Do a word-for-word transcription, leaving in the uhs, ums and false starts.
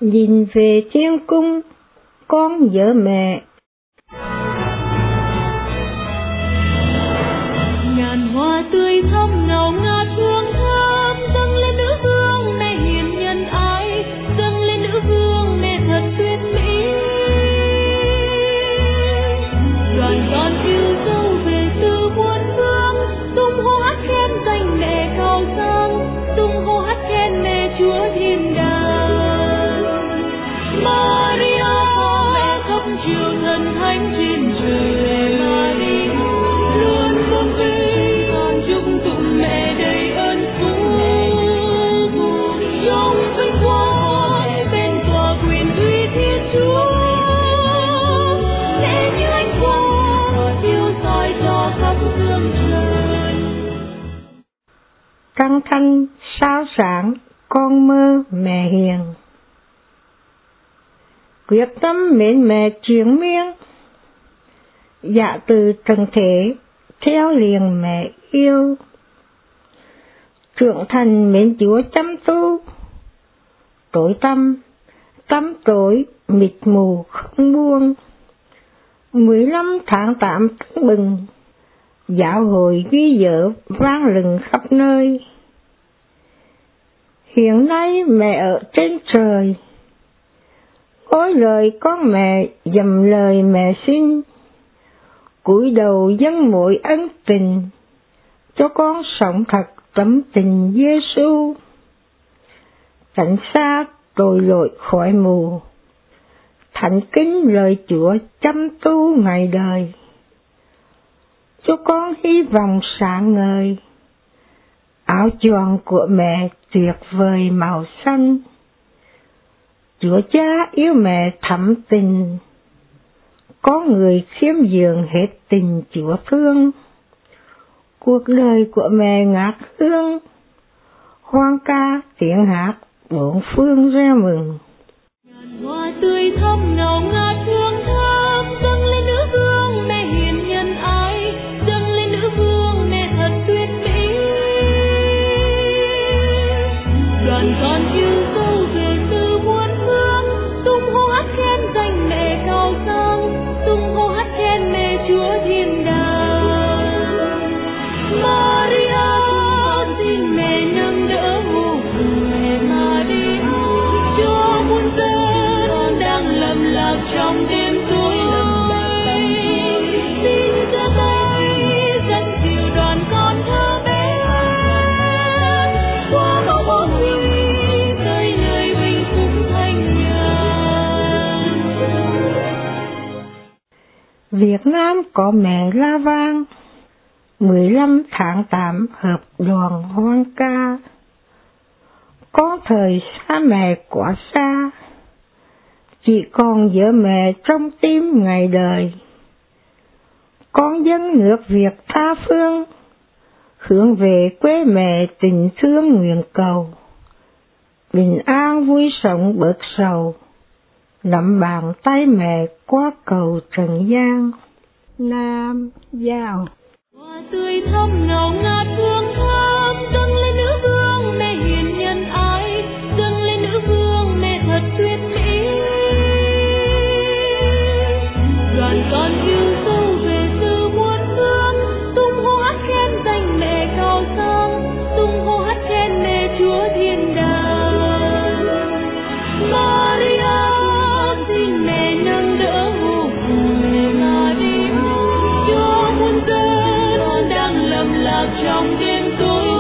nhìn về thiên cung, con nhớ mẹ. Ngàn hoa tươi thắm ngào ngạt hương thơm dâng lên nữ vương mẹ hiền nhân ái, dâng lên nữ vương mẹ thật tuyệt mỹ. Đoàn con yêu dấu về từ muôn phương, tung hô hát khen danh mẹ cao sang, tung hô hát khen mẹ Chúa Thiên Đàng. Maria mẹ thấp chiều thần thánh trên trời, Maria luôn tôn vinh con chúc tụng mẹ đầy ơn phúc. Trong vinh quang bên tòa quyền uy Thiên Chúa, mẹ như ánh quang chiếu soi cho khắp phương trời. Trăng thanh sao sáng, con mơ mẹ hiền. Quyết tâm mến mẹ triền miên, dạ từ trần thế theo liền mẹ yêu. Trưởng thành mến Chúa chăm tu, tối tăm tăm tối mịt mù không buông. Mười lăm tháng tám tưng bừng, giáo hội ghi dở vang lừng khắp nơi. Hiện nay mẹ ở trên trời, ôi lời con mẹ dầm lời mẹ xin, cúi đầu dâng mỗi ân tình, cho con sống thật tấm tình Giêsu. Tránh xa tội lỗi khỏi mù, thánh kính lời Chúa chăm tu ngày đời, cho con hy vọng sáng ngời. Áo choàng của mẹ tuyệt vời màu xanh, Chúa Cha yêu mẹ thắm tình, có người khiêm nhường hết tình Chúa thương. Cuộc đời của mẹ ngát hương, hoang ca tiếng hát bốn phương reo mừng. Ngàn hoa tươi thắm ngào ngạt hương thơm dâng lên nữ vương mẹ hiền nhân ái, dâng lên nữ vương mẹ thật tuyệt mỹ. Đoàn con yêu dấu về từ muôn phương, tung hô hát khen danh mẹ cao sang, tung hô hát khen mẹ Chúa Thiên Đàng. Maria xin mẹ nâng đỡ vô người, Maria cho muôn dân con đang lầm lạc trong đêm tối. Xin giơ tay dẫn dìu đoàn con thơ bé qua bao bóng huy tới nơi bình phúc thanh nhàn. Việt Nam có mẹ la vang, mười lăm tháng tám hợp đoàn hoang ca. Có thời xa mẹ quá xa, chỉ còn nhớ mẹ trong tim ngày đời. Con dân nước Việt tha phương, hướng về quê mẹ tình thương nguyện cầu. Bình an vui sống bớt sầu, nắm bàn tay mẹ qua cầu trần gian. Nam Giao. Hoa tươi thắm ngào ngạt hương thơm dâng lên nữ vương mẹ hiền nhân ái, dâng lên nữ vương mẹ thật tuyệt mỹ. Đoàn con yêu dấu về từ muôn phương, tung hô hát khen danh mẹ cao sang, tung hô hát khen mẹ Chúa Thiên Đàng. Maria xin mẹ nâng đỡ vô người, Maria cho muôn dân con đang lầm lạc trong đêm tối.